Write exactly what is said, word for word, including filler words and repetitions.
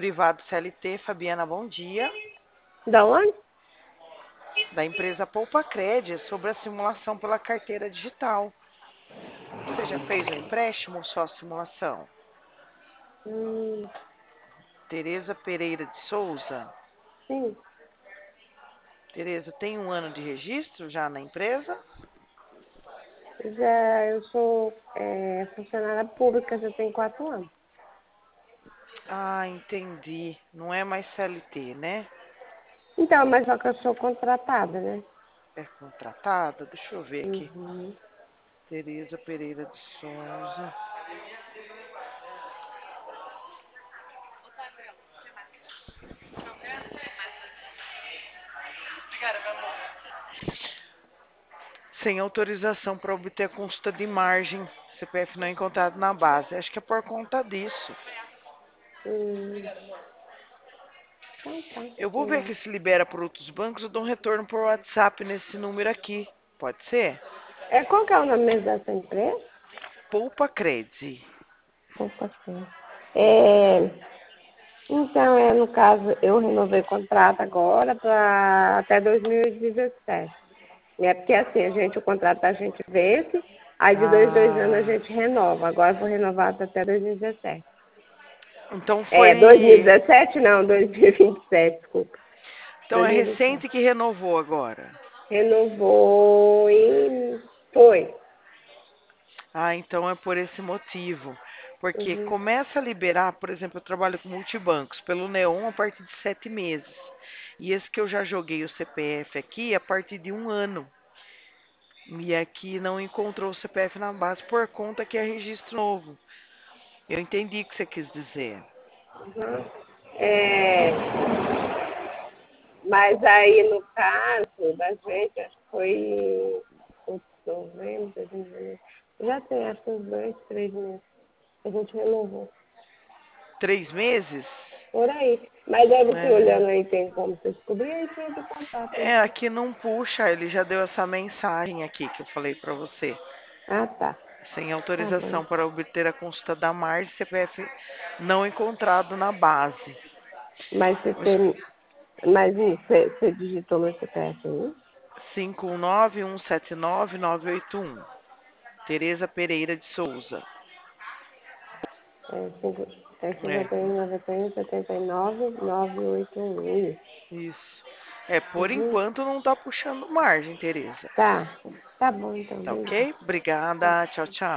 Privado C L T, Fabiana, bom dia. Da onde? Da empresa Poupa Cred, sobre a simulação pela carteira digital. Você já fez o empréstimo ou só a simulação? Hum, Tereza Pereira de Souza. sim. Tereza, tem um ano de registro já na empresa? Já eu sou é, funcionária pública, já tem quatro anos. Ah, entendi. Não é mais C L T, né? Então, mas só que eu sou contratada, né? É contratada? Deixa eu ver aqui. Uhum. Tereza Pereira de Souza. Sem autorização para obter consulta de margem. C P F não encontrado na base. Acho que é por conta disso. Hum. Então tá. Eu vou ver Hum. que se libera por outros bancos, eu dou um retorno por WhatsApp nesse número aqui. Pode ser? É, qual que é o nome mesmo dessa empresa? Poupa Cred. Opa, sim. É, então, é, no caso, eu renovei o contrato agora para até dois mil e dezessete. É porque assim, a gente, o contrato da gente vence, aí de dois, dois anos a Ah, gente renova. Agora eu vou renovar até dois mil e dezessete. então É, foi. dois mil e dezessete não, dois mil e vinte e sete, desculpa. Então é dois mil e vinte e sete. recente que renovou agora. Renovou e foi. Ah, então é por esse motivo. Porque Uhum, começa a liberar, por exemplo, eu trabalho com multibancos, pelo Neon a partir de sete meses. E esse que eu já joguei o C P F aqui a partir de um ano. E aqui não encontrou o C P F na base por conta que é registro novo. Eu entendi o que você quis dizer. uhum. É, mas aí no caso da gente, acho que foi em novembro, dezembro, já tem acho que uns dois, três meses. A gente renovou. Três meses? Por aí. Mas aí você É, olhando aí tem como você descobrir, aí você entra em contato aí. é, aqui não puxa, ele já deu essa mensagem aqui que eu falei para você. Ah, tá. Sem Tá bom. autorização para obter a consulta da margem, C P F não encontrado na base. Mas você Os tem. Mas e, você, você digitou meu C P F aí? cinco um nove, um sete nove, nove oito um. Tereza Pereira de Souza. É, cinco, é É, cinquenta e um, noventa e um, setenta e nove, novecentos e oitenta e um. Isso. isso. É, por Uhum. enquanto não tá puxando margem, Tereza. Tá. Tá bom então, Tá beleza. ok? Tá. Obrigada. Tchau, tchau.